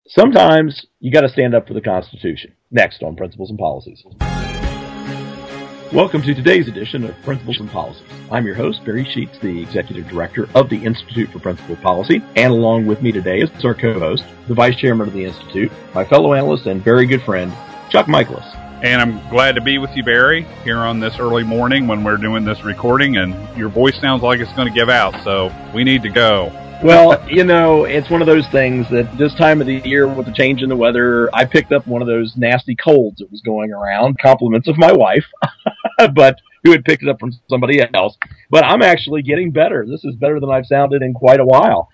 Sometimes you got to stand up for the Constitution. Next on Principles and Policies. Welcome to today's edition of Principles and Policies. I'm your host, Barry Sheets, the Executive Director of the Institute for Principal Policy, and along with me today is our co-host, the Vice Chairman of the Institute, my fellow analyst and very good friend, Chuck Michaelis. And I'm glad to be with you, Barry, here on this early morning when we're doing this recording, and your voice sounds like it's going to give out, so we need to go. Well, you know, it's one of those things that this time of the year with the change in the weather, I picked up one of those nasty colds that was going around, compliments of my wife, but who had picked it up from somebody else. But I'm actually getting better. This is better than I've sounded in quite a while.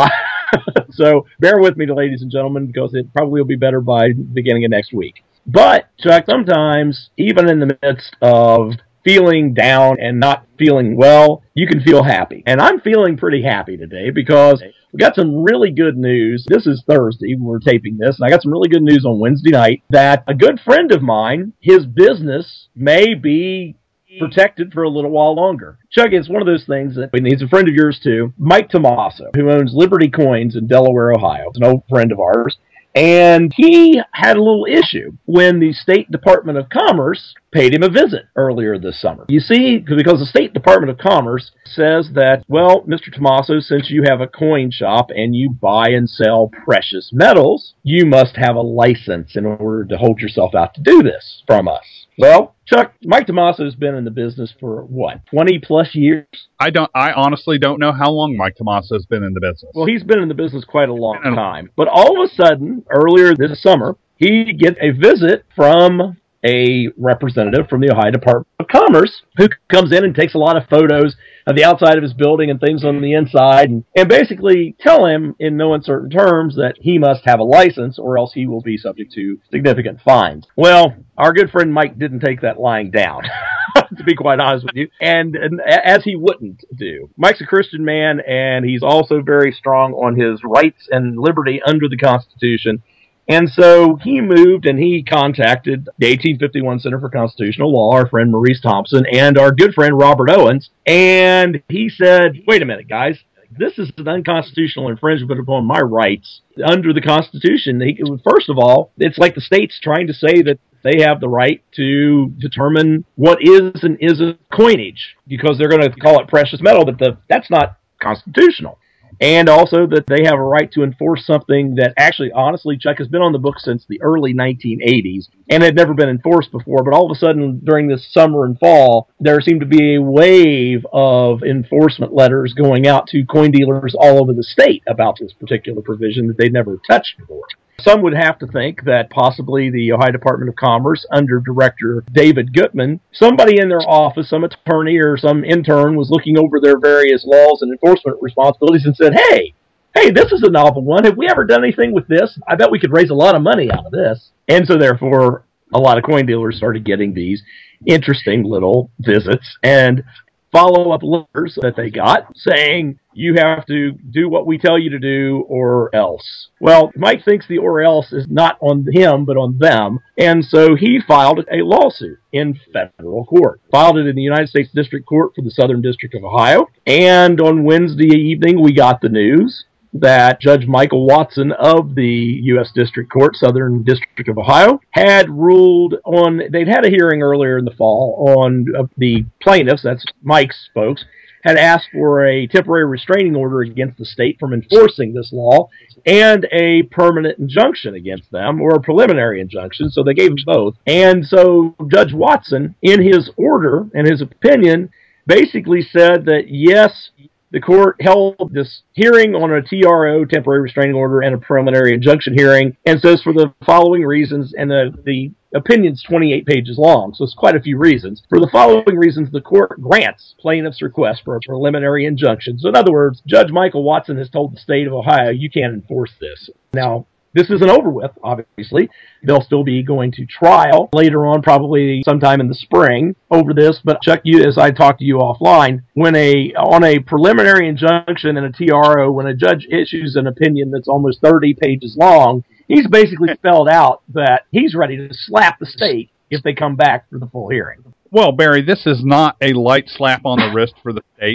So bear with me, ladies and gentlemen, because it probably will be better by the beginning of next week. But, Chuck, sometimes, even in the midst of feeling down and not feeling well, you can feel happy. And I'm feeling pretty happy today because we got some really good news. This is Thursday when we're taping this, and I got some really good news on Wednesday night that a good friend of mine, his business may be protected for a little while longer. Chuck, it's one of those things that he's a friend of yours too, Mike Tomaso, who owns Liberty Coins in Delaware, Ohio. It's an old friend of ours. And he had a little issue when the State Department of Commerce paid him a visit earlier this summer. You see, because the State Department of Commerce says that, well, Mr. Tomaso, since you have a coin shop and you buy and sell precious metals, you must have a license in order to hold yourself out to do this from us. Well, Chuck, Mike Tomaso has been in the business for, 20 plus years? I honestly don't know how long Mike Tomaso has been in the business. Well, he's been in the business quite a long time. But all of a sudden, earlier this summer, he gets a visit from a representative from the Ohio Department of Commerce who comes in and takes a lot of photos of the outside of his building and things on the inside and basically tell him in no uncertain terms that he must have a license or else he will be subject to significant fines. Well, our good friend Mike didn't take that lying down, to be quite honest with you, and as he wouldn't do. Mike's a Christian man, and he's also very strong on his rights and liberty under the Constitution. And so he moved and he contacted the 1851 Center for Constitutional Law, our friend Maurice Thompson, and our good friend Robert Owens. And he said, wait a minute, guys, this is an unconstitutional infringement upon my rights under the Constitution. First of all, it's like the state's trying to say that they have the right to determine what is and isn't coinage because they're going to call it precious metal, but that's not constitutional. And also that they have a right to enforce something that actually, honestly, Chuck, has been on the books since the early 1980s and had never been enforced before. But all of a sudden, during this summer and fall, there seemed to be a wave of enforcement letters going out to coin dealers all over the state about this particular provision that they'd never touched before. Some would have to think that possibly the Ohio Department of Commerce, under Director David Gutman, somebody in their office, some attorney or some intern was looking over their various laws and enforcement responsibilities and said, hey, this is a novel one. Have we ever done anything with this? I bet we could raise a lot of money out of this. And so therefore, a lot of coin dealers started getting these interesting little visits and follow-up letters that they got saying, you have to do what we tell you to do or else. Well, Mike thinks the or else is not on him, but on them. And so he filed a lawsuit in federal court. Filed it in the United States District Court for the Southern District of Ohio. And on Wednesday evening, we got the news that Judge Michael Watson of the U.S. District Court, Southern District of Ohio, had ruled on, they'd had a hearing earlier in the fall on the plaintiffs, that's Mike's folks, had asked for a temporary restraining order against the state from enforcing this law and a permanent injunction against them, or a preliminary injunction, so they gave them both. And so Judge Watson, in his order and his opinion, basically said that yes, the court held this hearing on a TRO, temporary restraining order, and a preliminary injunction hearing, and says for the following reasons, and the opinion's 28 pages long, so it's quite a few reasons. For the following reasons, the court grants plaintiff's request for a preliminary injunction. So in other words, Judge Michael Watson has told the state of Ohio, you can't enforce this. Now, this isn't over with, obviously. They'll still be going to trial later on, probably sometime in the spring, over this. But Chuck, as I talked to you offline, when on a preliminary injunction and a TRO, when a judge issues an opinion that's almost 30 pages long, he's basically spelled out that he's ready to slap the state if they come back for the full hearing. Well, Barry, this is not a light slap on the wrist for the state.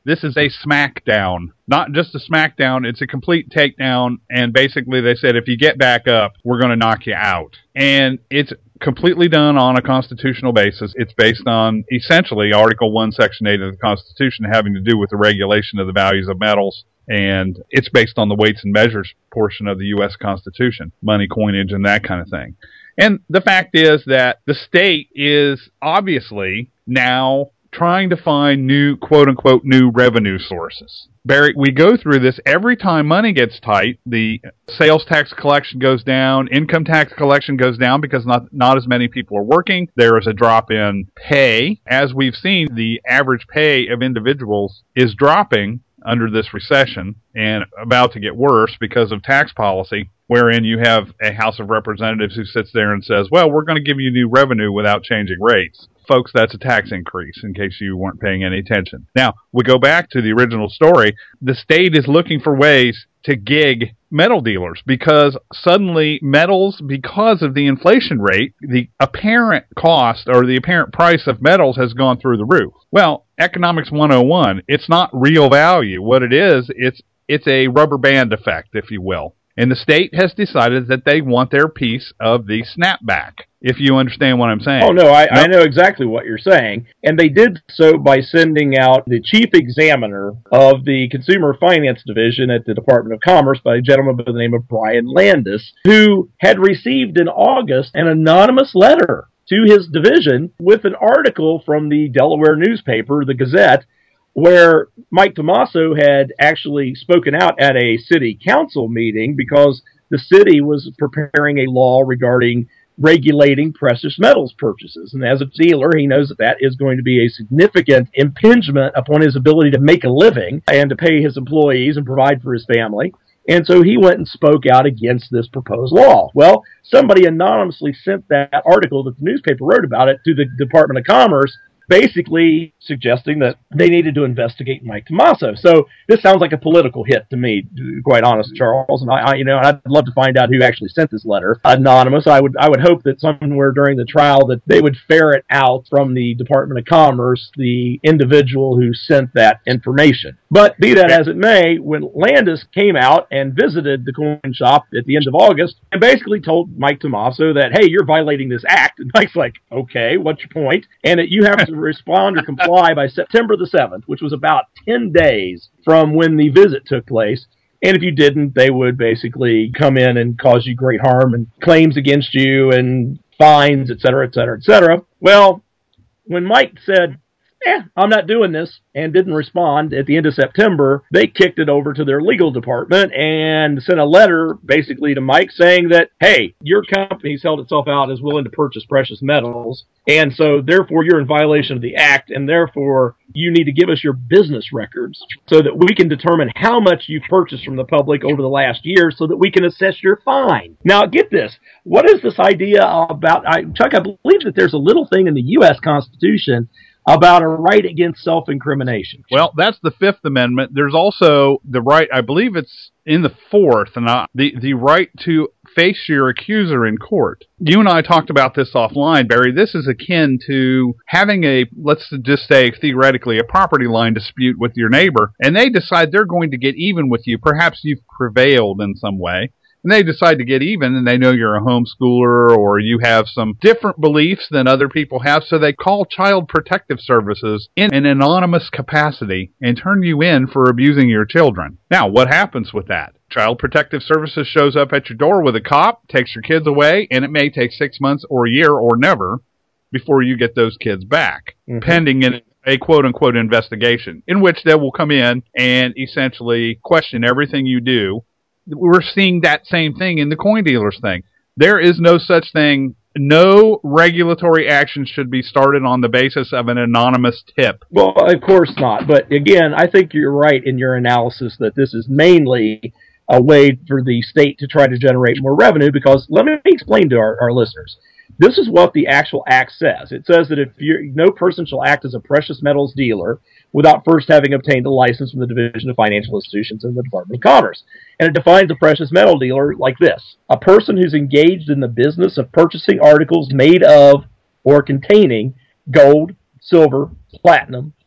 This is a smackdown. Not just a smackdown, it's a complete takedown, and basically they said, if you get back up, we're going to knock you out. And it's completely done on a constitutional basis. It's based on, essentially, Article 1, Section 8 of the Constitution having to do with the regulation of the values of metals, and it's based on the weights and measures portion of the U.S. Constitution, money, coinage, and that kind of thing. And the fact is that the state is obviously now trying to find new, quote-unquote, new revenue sources. Barry, we go through this every time money gets tight. The sales tax collection goes down, income tax collection goes down because not as many people are working. There is a drop in pay. As we've seen, the average pay of individuals is dropping under this recession and about to get worse because of tax policy, wherein you have a House of Representatives who sits there and says, well, we're going to give you new revenue without changing rates. Folks, that's a tax increase, in case you weren't paying any attention. Now, we go back to the original story. The state is looking for ways to gig metal dealers because suddenly metals, because of the inflation rate, the apparent cost or the apparent price of metals has gone through the roof. Well, Economics 101, it's not real value. What it is, it's a rubber band effect, if you will. And the state has decided that they want their piece of the snapback, if you understand what I'm saying. Oh, no, I know exactly what you're saying. And they did so by sending out the chief examiner of the Consumer Finance Division at the Department of Commerce by a gentleman by the name of Brian Landis, who had received in August an anonymous letter to his division with an article from the Delaware newspaper, the Gazette, where Mike Tomaso had actually spoken out at a city council meeting because the city was preparing a law regarding regulating precious metals purchases. And as a dealer, he knows that that is going to be a significant impingement upon his ability to make a living and to pay his employees and provide for his family. And so he went and spoke out against this proposed law. Well, somebody anonymously sent that article that the newspaper wrote about it to the Department of Commerce, basically suggesting that they needed to investigate Mike Tomaso. So this sounds like a political hit to me, to be quite honest, Charles. And I'd love to find out who actually sent this letter anonymous. I would hope that somewhere during the trial that they would ferret out from the Department of Commerce the individual who sent that information. But be that as it may, when Landis came out and visited the coin shop at the end of August and basically told Mike Tomaso that, hey, you're violating this act. And Mike's like, okay, what's your point? And that you have to respond or comply by September the 7th, which was about 10 days from when the visit took place. And if you didn't, they would basically come in and cause you great harm and claims against you and fines, et cetera, et cetera, et cetera. Well, when Mike said, I'm not doing this, and didn't respond at the end of September, they kicked it over to their legal department and sent a letter basically to Mike saying that, hey, your company's held itself out as willing to purchase precious metals, and so therefore you're in violation of the act, and therefore you need to give us your business records so that we can determine how much you've purchased from the public over the last year so that we can assess your fine. Now, get this. What is this idea about, Chuck, I believe that there's a little thing in the U.S. Constitution about a right against self-incrimination. Well, that's the Fifth Amendment. There's also the right, I believe it's in the Fourth, and the right to face your accuser in court. You and I talked about this offline, Barry. This is akin to having a, let's just say theoretically, a property line dispute with your neighbor, and they decide they're going to get even with you. Perhaps you've prevailed in some way. And they decide to get even, and they know you're a homeschooler or you have some different beliefs than other people have, so they call Child Protective Services in an anonymous capacity and turn you in for abusing your children. Now, what happens with that? Child Protective Services shows up at your door with a cop, takes your kids away, and it may take 6 months or a year or never before you get those kids back, pending a quote-unquote investigation, in which they will come in and essentially question everything you do. We're seeing that same thing in the coin dealers thing. There is no such thing. No regulatory action should be started on the basis of an anonymous tip. Well, of course not. But again, I think you're right in your analysis that this is mainly a way for the state to try to generate more revenue, because let me explain to our listeners. This is what the actual act says. It says that no person shall act as a precious metals dealer without first having obtained a license from the Division of Financial Institutions in the Department of Commerce. And it defines a precious metal dealer like this: a person who's engaged in the business of purchasing articles made of or containing gold, silver, platinum,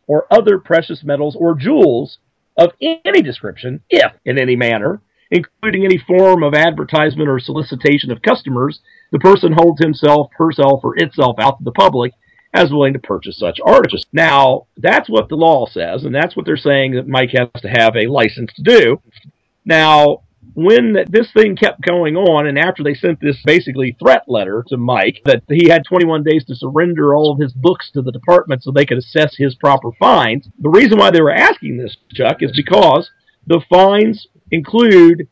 or other precious metals or jewels of any description, if in any manner, including any form of advertisement or solicitation of customers, the person holds himself, herself, or itself out to the public as willing to purchase such articles. Now, that's what the law says, and that's what they're saying that Mike has to have a license to do. Now, when this thing kept going on, and after they sent this basically threat letter to Mike that he had 21 days to surrender all of his books to the department so they could assess his proper fines, the reason why they were asking this, Chuck, is because the fines include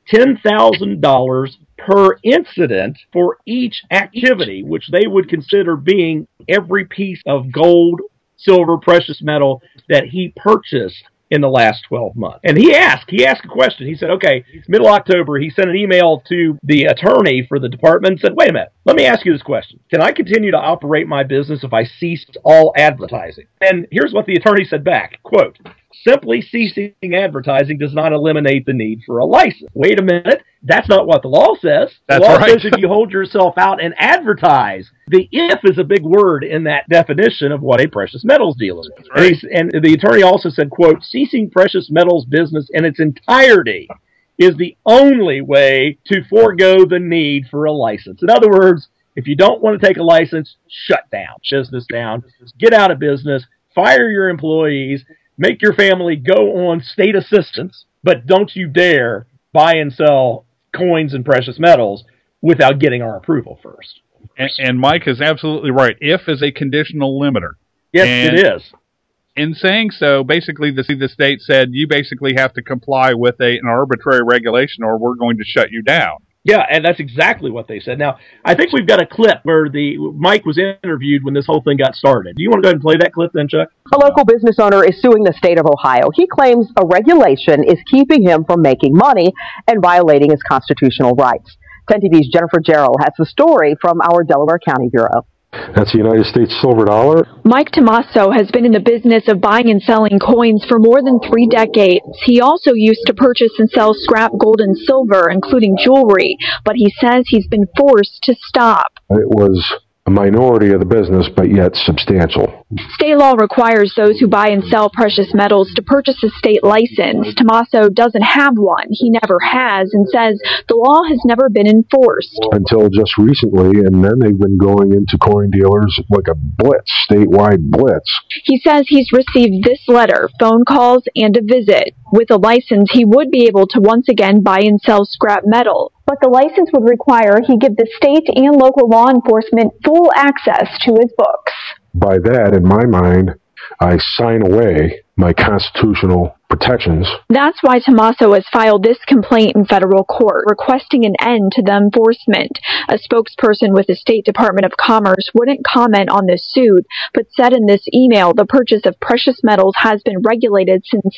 $10,000 per incident for each activity, which they would consider being every piece of gold, silver, precious metal that he purchased in the last 12 months. And he asked a question. He said, okay, middle October, he sent an email to the attorney for the department and said, wait a minute, let me ask you this question. Can I continue to operate my business if I ceased all advertising? And here's what the attorney said back, quote, simply ceasing advertising does not eliminate the need for a license. Wait a minute. That's not what the law says. The law says if you hold yourself out and advertise. The if is a big word in that definition of what a precious metals dealer is. Right. And the attorney also said, quote, ceasing precious metals business in its entirety is the only way to forego the need for a license. In other words, if you don't want to take a license, shut down, business down, get out of business, fire your employees, make your family go on state assistance, but don't you dare buy and sell coins and precious metals without getting our approval first. And Mike is absolutely right. If is a conditional limiter. Yes, it is. In saying so, basically the state said you basically have to comply with an arbitrary regulation or we're going to shut you down. Yeah, and that's exactly what they said. Now, I think we've got a clip where Mike was interviewed when this whole thing got started. Do you want to go ahead and play that clip then, Chuck? A local business owner is suing the state of Ohio. He claims a regulation is keeping him from making money and violating his constitutional rights. 10 TV's Jennifer Jarrell has the story from our Delaware County Bureau. That's the United States silver dollar. Mike Tomaso has been in the business of buying and selling coins for more than 3 decades. He also used to purchase and sell scrap gold and silver, including jewelry, but he says he's been forced to stop. It was a minority of the business, but yet substantial. State law requires those who buy and sell precious metals to purchase a state license. Tomaso doesn't have one. He never has, and says the law has never been enforced. Until just recently, and then they've been going into coin dealers like a blitz, statewide blitz. He says he's received this letter, phone calls, and a visit. With a license, he would be able to once again buy and sell scrap metal. But the license would require he give the state and local law enforcement full access to his books. By that, in my mind, I sign away my constitutional protections. That's why Tomaso has filed this complaint in federal court, requesting an end to the enforcement. A spokesperson with the State Department of Commerce wouldn't comment on this suit, but said in this email the purchase of precious metals has been regulated since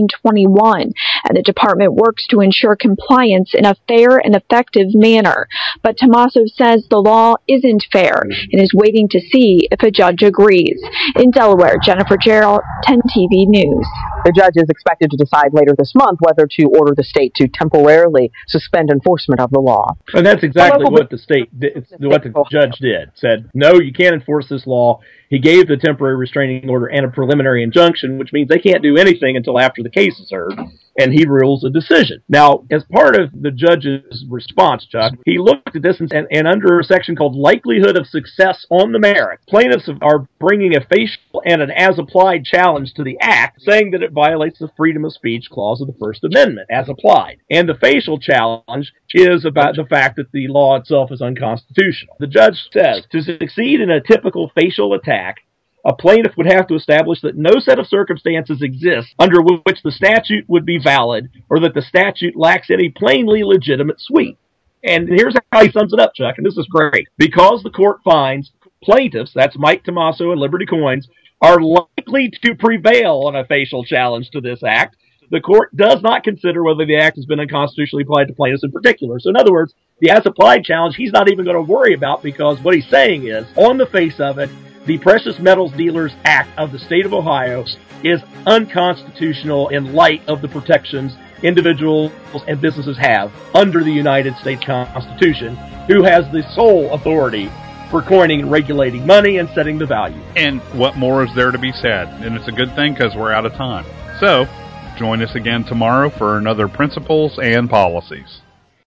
1921, and the department works to ensure compliance in a fair and effective manner. But Tomaso says the law isn't fair and is waiting to see if a judge agrees. In Delaware, Jennifer Jarrell, 10 TV News. The judge is expected to decide later this month whether to order the state to temporarily suspend enforcement of the law. And that's exactly what the state did, what the judge did. Said, no, you can't enforce this law. He gave the temporary restraining order and a preliminary injunction, which means they can't do anything until after the case is heard, and he rules a decision. Now, as part of the judge's response, Chuck, he looked at this and under a section called likelihood of success on the merits, plaintiffs are bringing a facial and an as-applied challenge to the act, saying that it violates the freedom of speech clause of the First Amendment, as applied. And the facial challenge is about the fact that the law itself is unconstitutional. The judge says, to succeed in a typical facial attack, a plaintiff would have to establish that no set of circumstances exists under which the statute would be valid or that the statute lacks any plainly legitimate sweep. And here's how he sums it up, Chuck, and this is great. Because the court finds plaintiffs, that's Mike Tomaso and Liberty Coins, are likely to prevail on a facial challenge to this act, the court does not consider whether the act has been unconstitutionally applied to plaintiffs in particular. So in other words, the as-applied challenge he's not even going to worry about because what he's saying is, on the face of it, the Precious Metals Dealers Act of the state of Ohio is unconstitutional in light of the protections individuals and businesses have under the United States Constitution, who has the sole authority for coining and regulating money and setting the value. And what more is there to be said? And it's a good thing because we're out of time. So, join us again tomorrow for another Principles and Policies.